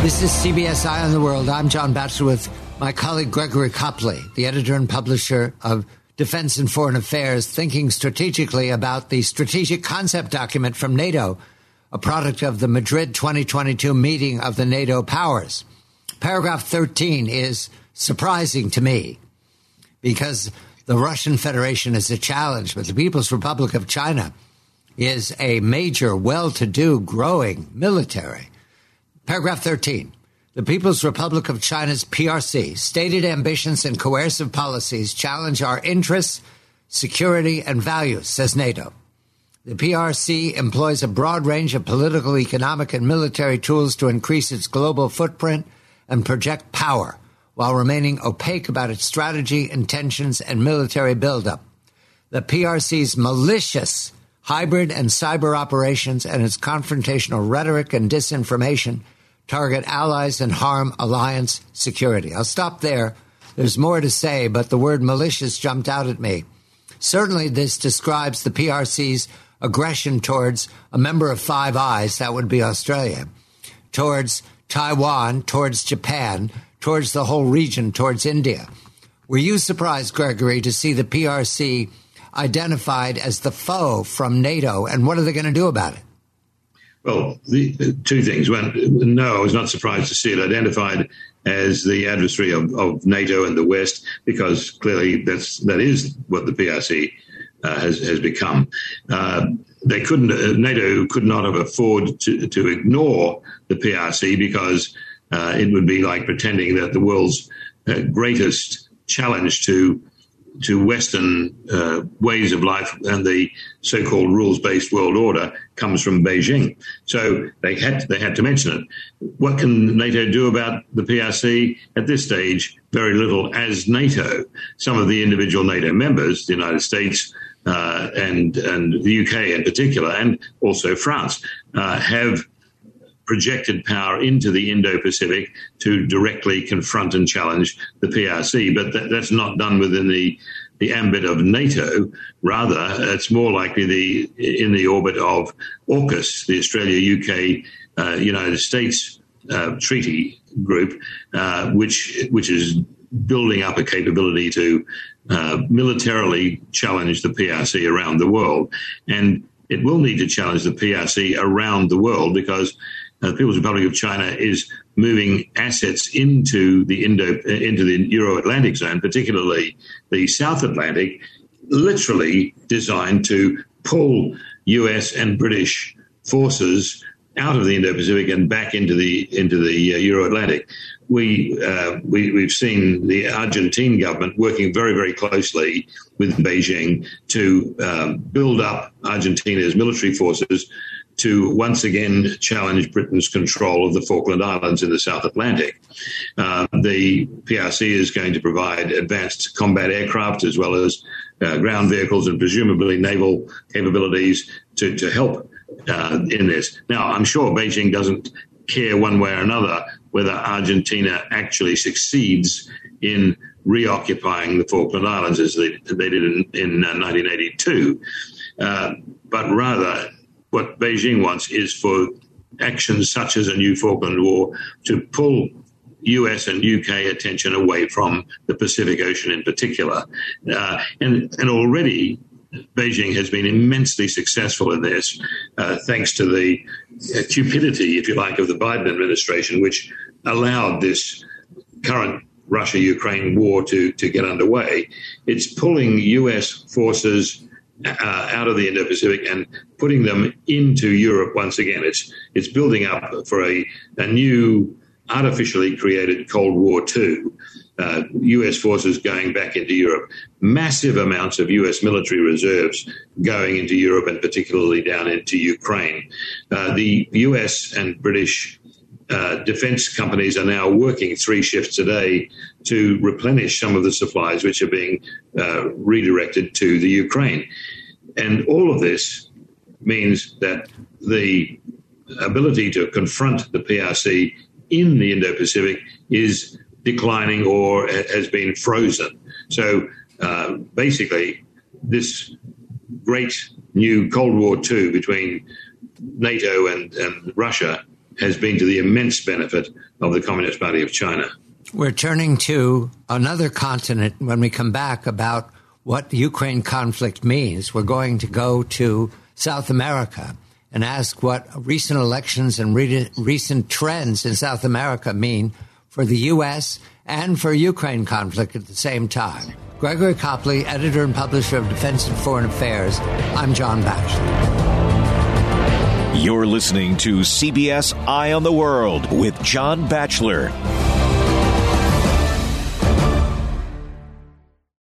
This is CBS Eye on the World. I'm John Batchelor with my colleague Gregory Copley, the editor and publisher of Defense and Foreign Affairs, thinking strategically about the strategic concept document from NATO, a product of the Madrid 2022 meeting of the NATO powers. Paragraph 13 is surprising to me because the Russian Federation is a challenge, but the People's Republic of China is a major, well-to-do, growing military. Paragraph 13. The People's Republic of China's PRC stated ambitions and coercive policies challenge our interests, security, and values, says NATO. The PRC employs a broad range of political, economic, and military tools to increase its global footprint and project power, while remaining opaque about its strategy, intentions, and military buildup. The PRC's malicious hybrid and cyber operations and its confrontational rhetoric and disinformation target allies and harm alliance security. I'll stop there. There's more to say, but the word malicious jumped out at me. Certainly this describes the PRC's aggression towards a member of Five Eyes, that would be Australia, towards Taiwan, towards Japan, towards the whole region, towards India. Were you surprised, Gregory, to see the PRC identified as the foe from NATO, and what are they going to do about it? Well, the two things. One, no, I was not surprised to see it identified as the adversary of NATO and the West, because clearly that is what the PRC has become. They couldn't. NATO could not have afforded to ignore the PRC, because it would be like pretending that the world's greatest challenge to Western ways of life and the so-called rules-based world order comes from Beijing. So they had to mention it. What can NATO do about the PRC? At this stage, very little as NATO. Some of the individual NATO members, the United States and the UK in particular, and also France, have projected power into the Indo-Pacific to directly confront and challenge the PRC. But that's not done within the ambit of NATO. Rather, it's more likely in the orbit of AUKUS, the Australia, UK, United States treaty group, which is building up a capability to militarily challenge the PRC around the world. And it will need to challenge the PRC around the world, because the People's Republic of China is moving assets into the Euro-Atlantic zone, particularly the South Atlantic, literally designed to pull US and British forces out of the Indo-Pacific and back into the Euro-Atlantic. We've seen the Argentine government working very, very closely with Beijing to build up Argentina's military forces to once again challenge Britain's control of the Falkland Islands in the South Atlantic. The PRC is going to provide advanced combat aircraft as well as ground vehicles and presumably naval capabilities to help in this. Now, I'm sure Beijing doesn't care one way or another whether Argentina actually succeeds in reoccupying the Falkland Islands as they did in 1982. But rather, what Beijing wants is for actions such as a new Falkland War to pull US and UK attention away from the Pacific Ocean in particular. And already Beijing has been immensely successful in this, thanks to the cupidity, if you like, of the Biden administration, which allowed this current Russia-Ukraine war to get underway. It's pulling US forces out of the Indo-Pacific and putting them into Europe once again. It's building up for a new artificially created Cold War II. US forces going back into Europe, massive amounts of US military reserves going into Europe and particularly down into Ukraine. The US and British defense companies are now working 3 shifts a day to replenish some of the supplies which are being redirected to the Ukraine. And all of this means that the ability to confront the PRC in the Indo-Pacific is declining or has been frozen. So basically, this great new Cold War II between NATO and Russia has been to the immense benefit of the Communist Party of China. We're turning to another continent when we come back about what the Ukraine conflict means. We're going to go to South America and ask what recent elections and recent trends in South America mean for the U.S. and for Ukraine conflict at the same time. Gregory Copley, editor and publisher of Defense and Foreign Affairs. I'm John Batchelor. You're listening to CBS Eye on the World with John Batchelor.